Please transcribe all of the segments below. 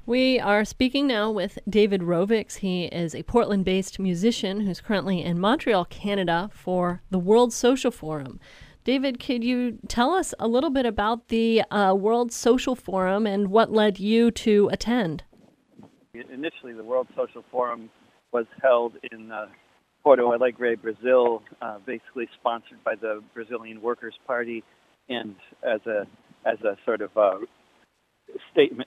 We are speaking now with David Rovics. He is a Portland-based musician who's currently in Montreal, Canada for the World Social Forum. David, could you tell us a little bit about the World Social Forum and what led you to attend? Initially, the World Social Forum was held in Porto Alegre, Brazil, basically sponsored by the Brazilian Workers' Party, and as a sort of statement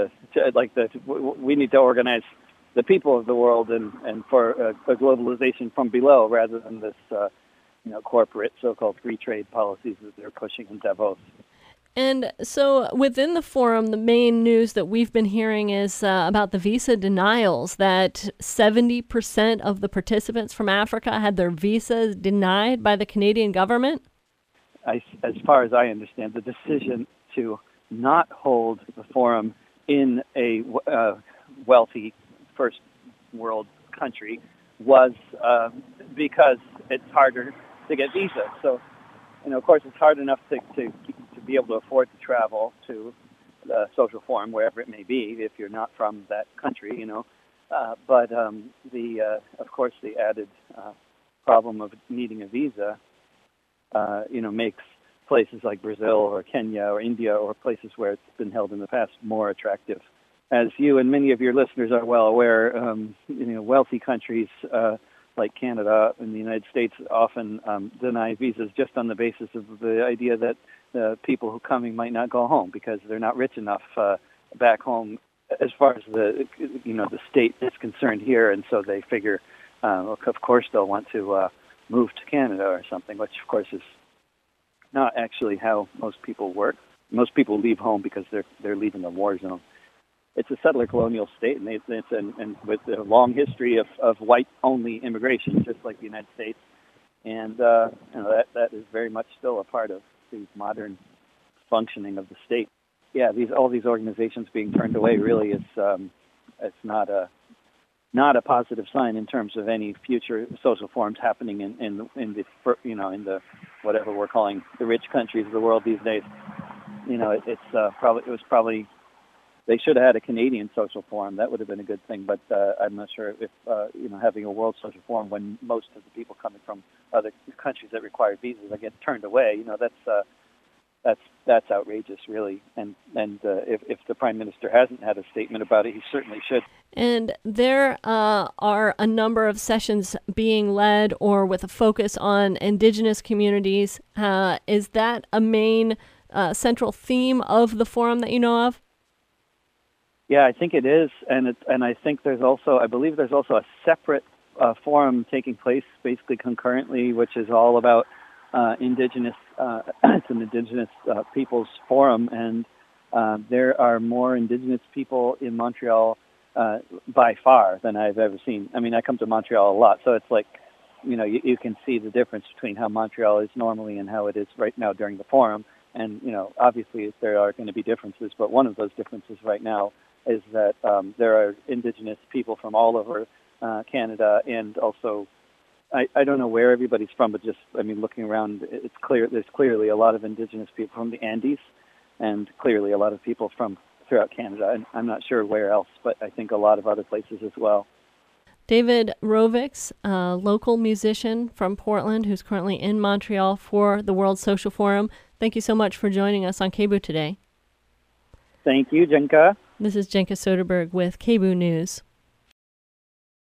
we need to organize the people of the world and for a globalization from below rather than this corporate so-called free trade policies that they're pushing in Davos. And so within the forum, the main news that we've been hearing is about the visa denials, that 70% of the participants from Africa had their visas denied by the Canadian government. As far as I understand, the decision to not hold the forum in a wealthy first world country was because it's harder to get visas. So, of course, it's hard enough to be able to afford to travel to the social forum, wherever it may be, if you're not from that country, But of course, the added problem of needing a visa, makes places like Brazil or Kenya or India or places where it's been held in the past more attractive. As you and many of your listeners are well aware, wealthy countries like Canada and the United States often deny visas just on the basis of the idea that people who are coming might not go home because they're not rich enough back home as far as the state is concerned here, and so they figure, of course, they'll want to move to Canada or something, which of course is not actually how most people work. Most people leave home because they're leaving a war zone. It's a settler colonial state, and with a long history of white-only immigration, just like the United States, and that is very much still a part of the modern functioning of the state. Yeah, all these organizations being turned away really is it's not a positive sign in terms of any future social forums happening in the whatever we're calling the rich countries of the world these days. It was probably they should have had a Canadian social forum. That would have been a good thing, but I'm not sure if having a world social forum when most of the people coming from other countries that require visas get turned away. That's outrageous, really. And if the Prime Minister hasn't had a statement about it, he certainly should. And there are a number of sessions being led or with a focus on Indigenous communities. Is that a main central theme of the forum that you know of? Yeah, I think it is, and I think I believe there's also a separate forum taking place basically concurrently, which is all about Indigenous. It's an Indigenous peoples forum, and there are more Indigenous people in Montreal by far than I've ever seen. I mean, I come to Montreal a lot, so it's like, you can see the difference between how Montreal is normally and how it is right now during the forum. And, obviously there are going to be differences, but one of those differences right now is that there are Indigenous people from all over Canada, and also, I don't know where everybody's from, but looking around, it's clear there's clearly a lot of Indigenous people from the Andes, and clearly a lot of people from throughout Canada, and I'm not sure where else, but I think a lot of other places as well. David Rovics, a local musician from Portland who's currently in Montreal for the World Social Forum. Thank you so much for joining us on KBOO today. Thank you, Jenka. This is Jenka Soderberg with KBOO News.